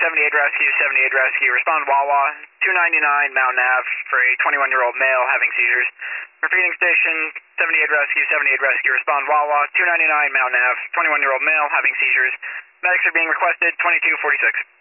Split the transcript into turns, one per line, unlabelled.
78 Rescue, 78 Rescue. Respond Wawa, 299 Mountain Ave for a 21-year-old male having seizures. Repeating station, 78 Rescue, 78 Rescue. Respond Wawa, 299 Mountain Ave, 21-year-old male having seizures. Medics are being requested, 2246.